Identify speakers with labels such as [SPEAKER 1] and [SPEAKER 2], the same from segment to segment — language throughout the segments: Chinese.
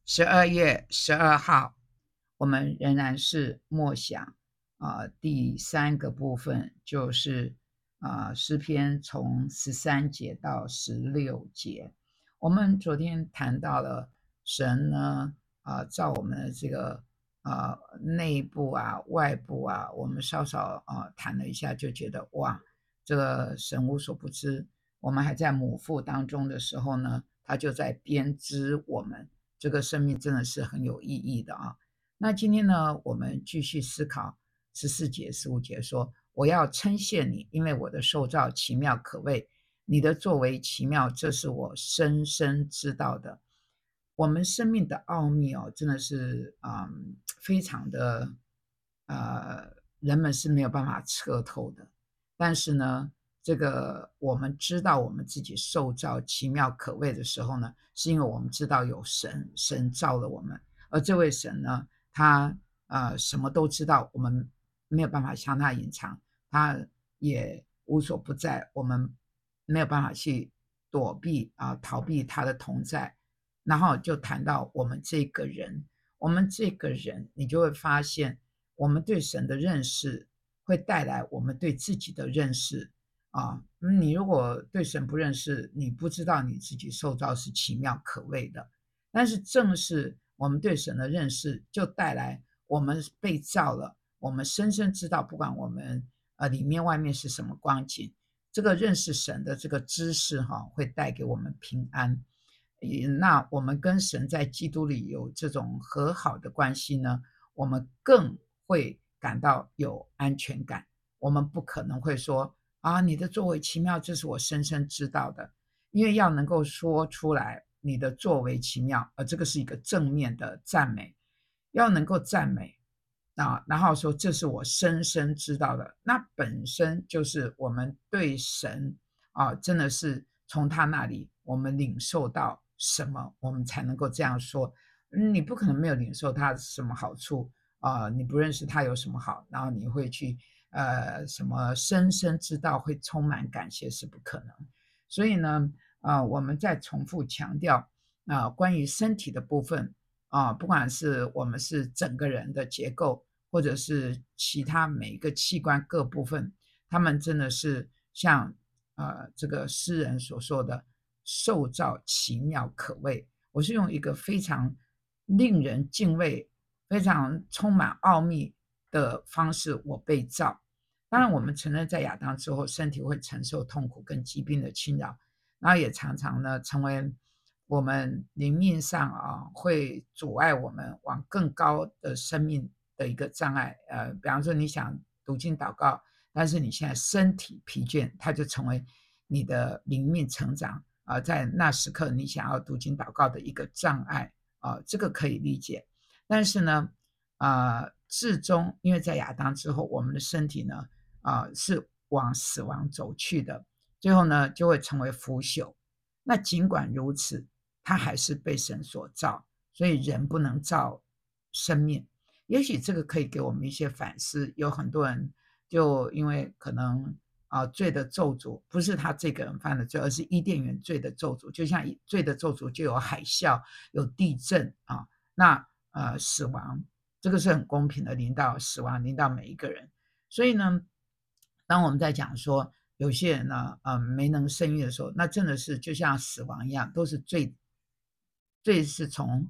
[SPEAKER 1] 12月12号，我们仍然是默想第三个部分，就是诗篇从13节到16节。我们昨天谈到了神呢造我们的这个内部外部我们稍稍谈了一下，就觉得哇，这个神无所不知。我们还在母腹当中的时候呢，他就在编织我们。这个生命真的是很有意义的啊。那今天呢，我们继续思考14节、15节说：“我要称谢你，因为我的受造奇妙可畏，你的作为奇妙，这是我深深知道的。”我们生命的奥秘真的是非常的人们是没有办法测透的。但是呢，这个我们知道我们自己受造奇妙可畏的时候呢，是因为我们知道有神，神造了我们，而这位神呢，他什么都知道，我们没有办法向他隐藏，他也无所不在，我们没有办法去躲避逃避他的同在。然后就谈到我们这个人，我们这个人，你就会发现，我们对神的认识会带来我们对自己的认识。你如果对神不认识，你不知道你自己受造是奇妙可畏的。但是正是我们对神的认识，就带来我们被造了，我们深深知道，不管我们里面外面是什么光景，这个认识神的这个知识会带给我们平安。那我们跟神在基督里有这种和好的关系呢，我们更会感到有安全感。我们不可能会说你的作为奇妙，这是我深深知道的。因为要能够说出来你的作为奇妙，这个是一个正面的赞美，要能够赞美然后说这是我深深知道的，那本身就是我们对神真的是从他那里我们领受到什么，我们才能够这样说。你不可能没有领受他什么好处你不认识他有什么好，然后你会去什么深深知道会充满感谢，是不可能。所以呢我们再重复强调关于身体的部分不管是我们是整个人的结构，或者是其他每一个器官各部分，他们真的是像这个诗人所说的受造奇妙可畏。我是用一个非常令人敬畏、非常充满奥秘的方式，我被造。当然，我们承认在亚当之后，身体会承受痛苦跟疾病的侵扰，然后也常常呢成为我们灵命上会阻碍我们往更高的生命的一个障碍。比方说你想读经祷告，但是你现在身体疲倦，它就成为你的灵命成长在那时刻你想要读经祷告的一个障碍这个可以理解。但是呢至终因为在亚当之后，我们的身体呢是往死亡走去的，最后呢就会成为腐朽。那尽管如此，它还是被神所造，所以人不能造生命。也许这个可以给我们一些反思。有很多人就因为可能罪的咒诅不是他这个人犯的罪，而是伊甸园罪的咒诅。就像罪的咒诅就有海啸、有地震那死亡，这个是很公平的，临到死亡，临到每一个人。所以呢，当我们在讲说有些人呢没能生育的时候，那真的是就像死亡一样，都是罪是从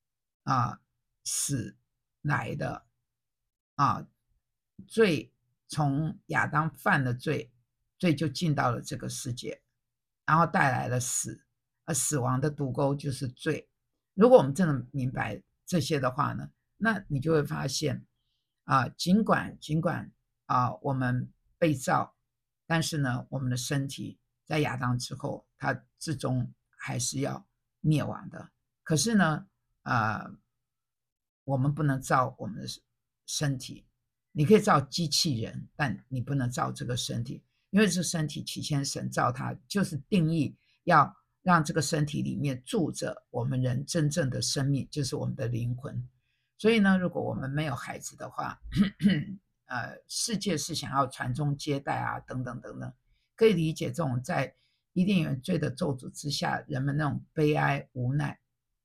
[SPEAKER 1] 死来的罪从亚当犯了罪，罪就进到了这个世界，然后带来了死，而死亡的毒钩就是罪。如果我们真的明白这些的话呢，那你就会发现尽管我们被造，但是呢，我们的身体在亚当之后，它最终还是要灭亡的。可是呢，我们不能造我们的身体，你可以造机器人，但你不能造这个身体，因为这身体起先神造它，就是定义要让这个身体里面住着我们人真正的生命，就是我们的灵魂。所以呢，如果我们没有孩子的话，世界是想要传宗接代等等等等，可以理解这种在伊甸园罪的咒诅之下，人们那种悲哀无奈。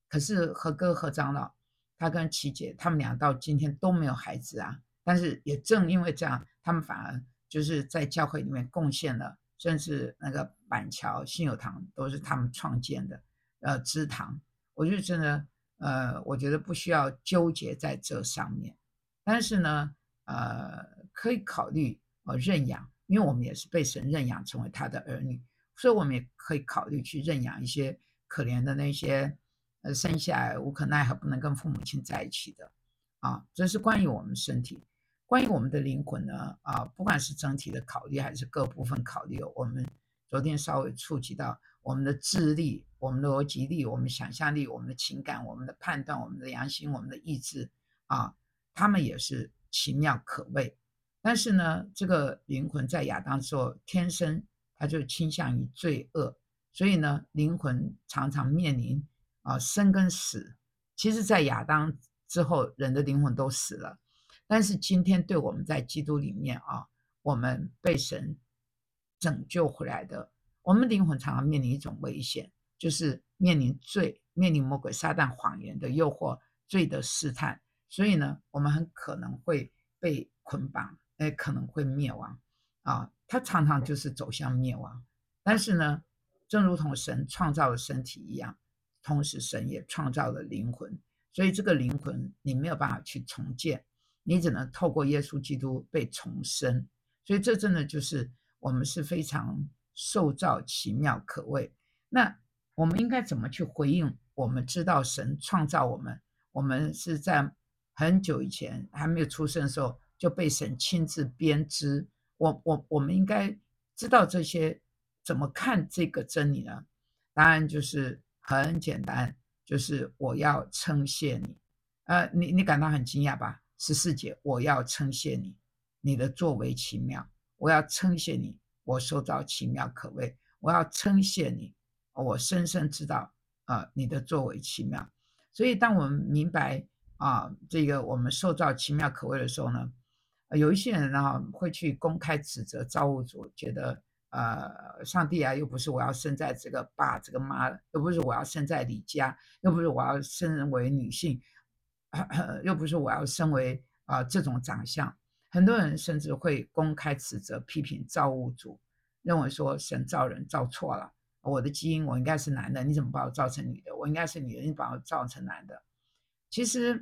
[SPEAKER 1] 可是何哥何长老他跟琪姐他们俩到今天都没有孩子啊，但是也正因为这样，他们反而就是在教会里面贡献了，甚至那个板桥信友堂都是他们创建的，支堂。我就真的我觉得不需要纠结在这上面，但是呢，可以考虑认养，因为我们也是被神认养成为他的儿女，所以我们也可以考虑去认养一些可怜的那些生下来无可奈何不能跟父母亲在一起的啊。这是关于我们身体，关于我们的灵魂呢不管是整体的考虑还是各部分考虑，我们昨天稍微触及到我们的智力、我们的逻辑力、我们的想象力、我们的情感、我们的判断、我们的良心、我们的意志啊，他们也是奇妙可畏。但是呢，这个灵魂在亚当之后天生他就倾向于罪恶，所以呢，灵魂常常面临生跟死。其实在亚当之后人的灵魂都死了，但是今天对我们在基督里面我们被神拯救回来的，我们灵魂常常面临一种危险，就是面临罪，面临魔鬼撒旦谎言的诱惑，罪的试探。所以呢，我们很可能会被捆绑，可能会灭亡它常常就是走向灭亡。但是呢，正如同神创造了身体一样，同时神也创造了灵魂，所以这个灵魂你没有办法去重建，你只能透过耶稣基督被重生。所以这真的就是我们是非常受造奇妙可畏。那我们应该怎么去回应？我们知道神创造我们，我们是在很久以前还没有出生的时候就被神亲自编织。我们应该知道这些，怎么看这个真理呢？答案就是很简单，就是我要称谢你。你感到很惊讶吧？14节，我要称谢你，你的作为奇妙。我要称谢你，我受造奇妙可畏。我要称谢你，我深深知道你的作为奇妙。所以当我们明白这个我们受造奇妙可畏的时候呢，有一些人呢会去公开指责造物主，觉得上帝又不是我要生在这个爸这个妈，又不是我要生在李家，又不是我要生为女性，又不是我要生为这种长相。很多人甚至会公开指责批评造物主，认为说神造人造错了，我的基因我应该是男的，你怎么把我造成女的？我应该是女的，你把我造成男的。其实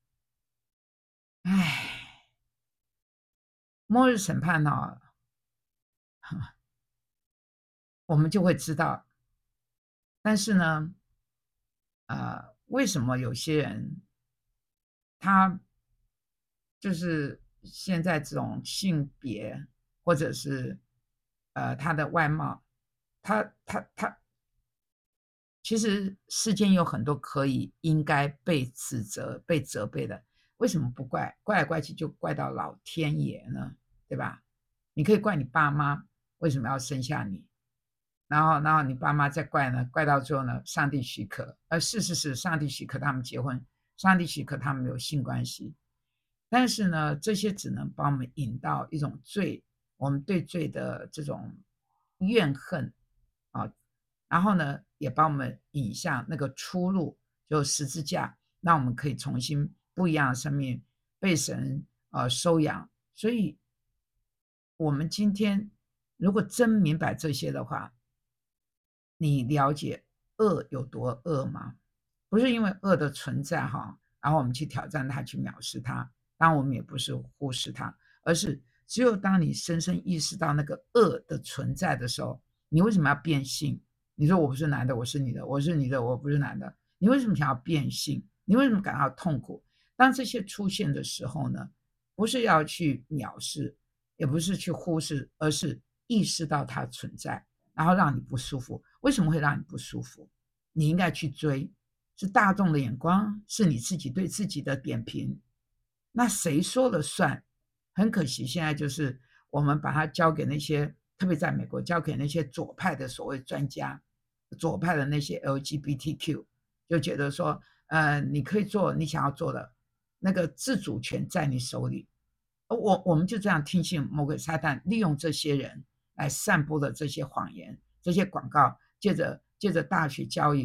[SPEAKER 1] 唉，末日审判我们就会知道。但是呢为什么有些人他就是现在这种性别或者是他的外貌，他其实世间有很多可以应该被指责、被责备的，为什么不怪？怪来怪去就怪到老天爷呢，对吧？你可以怪你爸妈为什么要生下你，然后你爸妈再怪呢，怪到最后呢，上帝许可，是，上帝许可他们结婚，上帝许可他们有性关系，但是呢，这些只能把我们引到一种罪，我们对罪的这种怨恨然后呢，也把我们引向那个出路，就十字架，让我们可以重新不一样的生命被神收养。所以，我们今天如果真明白这些的话，你了解恶有多恶吗？不是因为恶的存在然后我们去挑战它，去藐视它，当然我们也不是忽视它，而是只有当你深深意识到那个恶的存在的时候，你为什么要变性？你说我不是男的，我是女的，我是女的，我不是男的，你为什么想要变性？你为什么感到痛苦？当这些出现的时候呢，不是要去藐视，也不是去忽视，而是意识到它存在，然后让你不舒服。为什么会让你不舒服？你应该去追，是大众的眼光，是你自己对自己的点评，那谁说了算？很可惜，现在就是我们把它交给那些，特别在美国，交给那些左派的所谓专家，左派的那些 LGBTQ，就觉得说，你可以做你想要做的，那个自主权在你手里。我们就这样听信魔鬼撒旦利用这些人来散播的这些谎言、这些广告，借着大学教育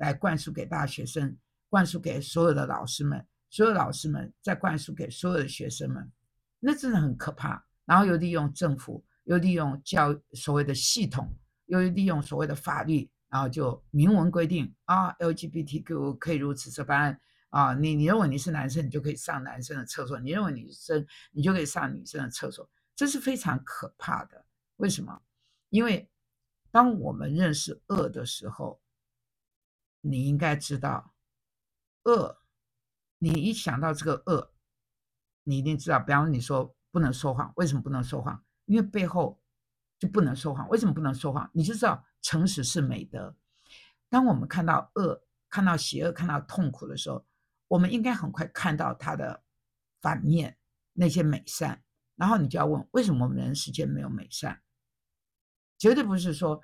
[SPEAKER 1] 来灌输给大学生，灌输给所有的老师们，所有老师们再灌输给所有的学生们，那真的很可怕。然后又利用政府，又利用所谓的系统，又利用所谓的法律，然后就明文规定啊，LGBTQ 可以如此这般啊，你认为你是男生，你就可以上男生的厕所；你认为你是生，你就可以上女生的厕所。这是非常可怕的。为什么？因为当我们认识恶的时候，你应该知道，恶，你一想到这个恶，你一定知道。比方说，你说不能说谎，为什么不能说谎？因为背后就不能说谎。为什么不能说谎？你就知道诚实是美德。当我们看到恶、看到邪恶、看到痛苦的时候，我们应该很快看到它的反面，那些美善。然后你就要问，为什么我们人世间没有美善？绝对不是说，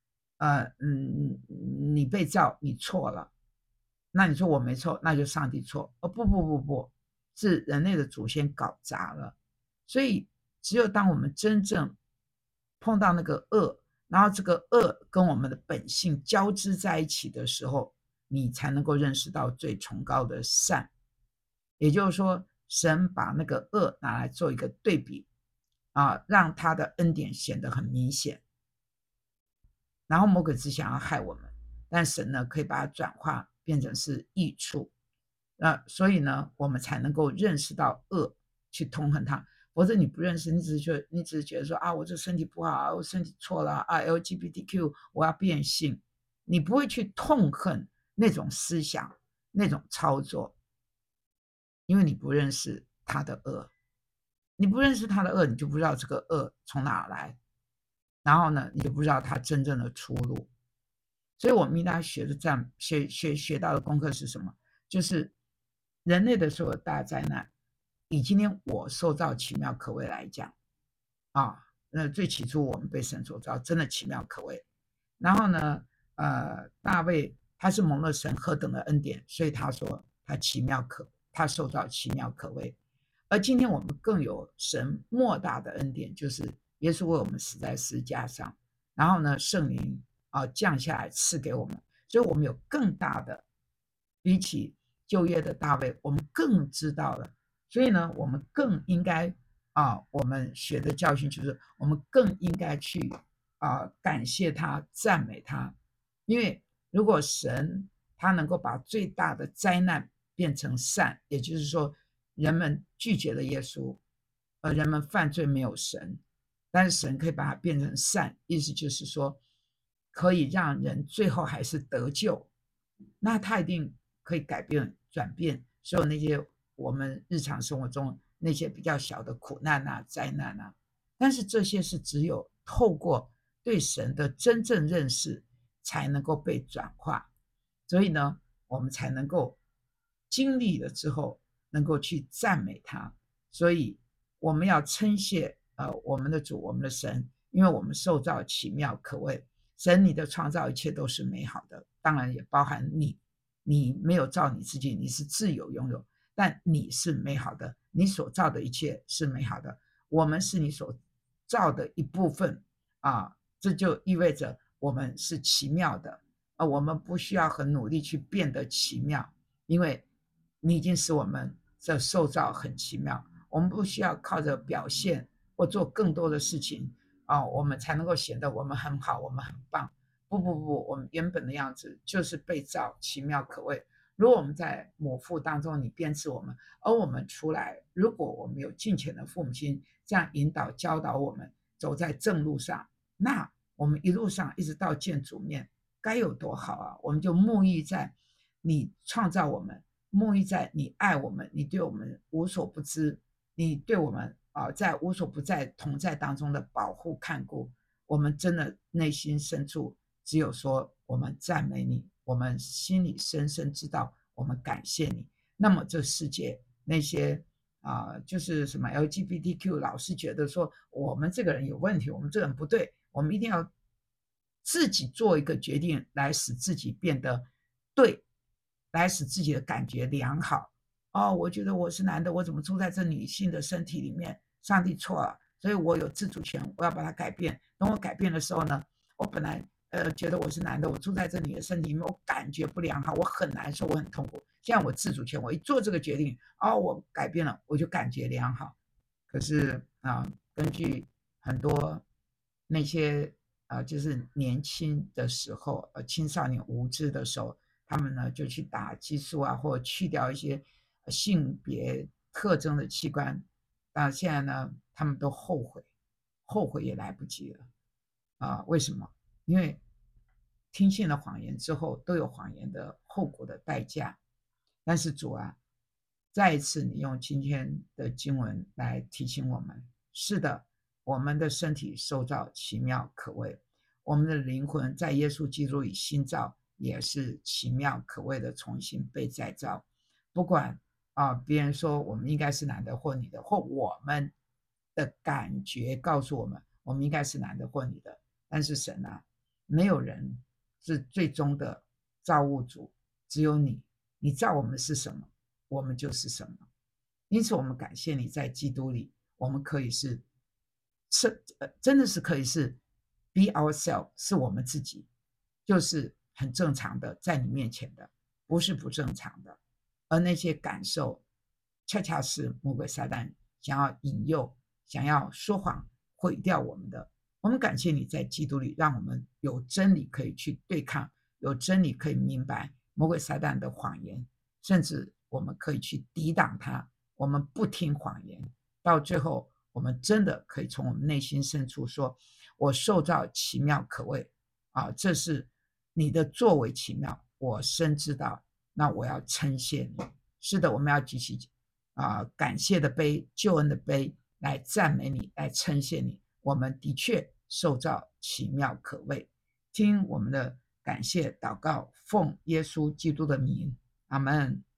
[SPEAKER 1] 你被造，你错了，那你说我没错，那就上帝错。哦，不，是人类的祖先搞砸了。所以，只有当我们真正碰到那个恶，然后这个恶跟我们的本性交织在一起的时候，你才能够认识到最崇高的善。也就是说，神把那个恶拿来做一个对比啊，让他的恩典显得很明显。然后魔鬼只想要害我们，但神呢可以把它转化变成是益处。所以呢，我们才能够认识到恶，去痛恨它。否则你不认识，你只是觉得说啊，我这身体不好啊，我身体错了啊，LGBTQ 我要变性，你不会去痛恨那种思想、那种操作，因为你不认识他的恶。你不认识他的恶，你就不知道这个恶从哪来，然后呢，你就不知道他真正的出路。所以我们应该学到的功课是什么？就是人类的所有大灾难，以今天我受造奇妙可畏来讲啊，那最起初我们被神所造，真的奇妙可畏。然后呢，大卫他是蒙了神何等的恩典，所以他说他受造奇妙可畏。而今天我们更有神莫大的恩典，就是耶稣为我们死在十字架上，然后呢，圣灵降下来赐给我们，所以我们有更大的，比起旧约的大卫，我们更知道了。所以呢，我们更应该我们学的教训就是，我们更应该去感谢他、赞美他，因为如果神他能够把最大的灾难变成善，也就是说，人们拒绝了耶稣，而人们犯罪没有神，但是神可以把它变成善，意思就是说，可以让人最后还是得救，那他一定可以转变所有那些我们日常生活中那些比较小的苦难啊、灾难啊，但是这些是只有透过对神的真正认识才能够被转化，所以呢，我们才能够经历了之后，能够去赞美他。所以我们要称谢我们的主，我们的神，因为我们受造奇妙可畏。神，你的创造一切都是美好的，当然也包含你。你没有造你自己，你是自由拥有，但你是美好的，你所造的一切是美好的。我们是你所造的一部分这就意味着我们是奇妙的，我们不需要很努力去变得奇妙，因为你已经使我们的受造很奇妙。我们不需要靠着表现或做更多的事情我们才能够显得我们很好，我们很棒。不，我们原本的样子就是被造奇妙可畏。如果我们在母腹当中你编织我们，而我们出来，如果我们有敬虔的父母亲这样引导教导我们走在正路上，那我们一路上一直到见主面，该有多好啊！我们就沐浴在你创造我们，沐浴在你爱我们，你对我们无所不知，你对我们在无所不在同在当中的保护看顾，我们真的内心深处只有说我们赞美你，我们心里深深知道我们感谢你。那么这世界那些就是什么 LGBTQ 老是觉得说我们这个人有问题，我们这个人不对，我们一定要自己做一个决定来使自己变得对，来使自己的感觉良好。我觉得我是男的，我怎么住在这女性的身体里面？上帝错了，所以我有自主权，我要把它改变。等我改变的时候呢，我本来觉得我是男的，我住在这里的身体里面，我感觉不良好，我很难受，我很痛苦。现在我自主权，我一做这个决定，我改变了，我就感觉良好。可是根据很多那些就是年轻的时候，青少年无知的时候，他们呢就去打激素啊，或者去掉一些性别特征的器官。现在呢，他们都后悔，后悔也来不及了为什么？因为听信了谎言之后，都有谎言的后果的代价。但是主啊，再一次你用今天的经文来提醒我们：是的，我们的身体受造奇妙可畏，我们的灵魂在耶稣基督里新造，也是奇妙可畏的重新被再造。不管别人说我们应该是男的或女的，或我们的感觉告诉我们，我们应该是男的或女的，但是神啊，没有人是最终的造物主，只有你。你造我们是什么，我们就是什么。因此，我们感谢你在基督里，我们可以真的是可以是 be ourselves， 是我们自己，就是很正常的在你面前的，不是不正常的。而那些感受，恰恰是魔鬼撒旦想要引诱、想要说谎、毁掉我们的。我们感谢你在基督里，让我们有真理可以去对抗，有真理可以明白魔鬼撒旦的谎言，甚至我们可以去抵挡它。我们不听谎言，到最后，我们真的可以从我们内心深处说：“我受造奇妙可畏这是你的作为奇妙，我深知道。那我要称谢你。”是的，我们要举起感谢的杯、救恩的杯来赞美你，来称谢你。我们的确受造奇妙可畏。听我们的感谢祷告，奉耶稣基督的名，阿们。